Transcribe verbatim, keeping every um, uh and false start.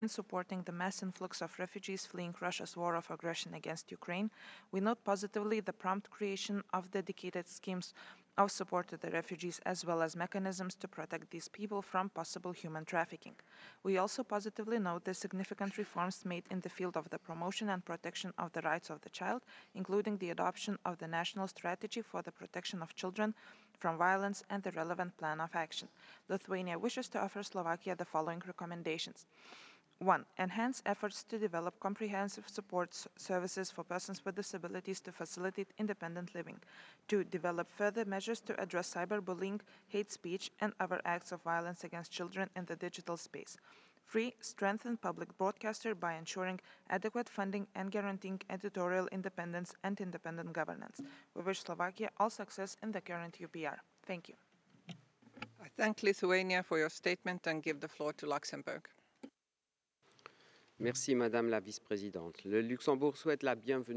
in supporting the mass influx of refugees fleeing Russia's war of aggression against Ukraine, we note positively the prompt creation of dedicated schemes of support to the refugees as well as mechanisms to protect these people from possible human trafficking. We also positively note the significant reforms made in the field of the promotion and protection of the rights of the child, including the adoption of the National Strategy for the Protection of Children from Violence and the relevant plan of action. Lithuania wishes to offer Slovakia the following recommendations. one. Enhance efforts to develop comprehensive support services for persons with disabilities to facilitate independent living. two. Develop further measures to address cyberbullying, hate speech, and other acts of violence against children in the digital space. three. Strengthen public broadcaster by ensuring adequate funding and guaranteeing editorial independence and independent governance. We wish Slovakia all success in the current U P R. Thank you. I thank Lithuania for your statement and give the floor to Luxembourg. Merci Madame la Vice-présidente. Le Luxembourg souhaite la bienvenue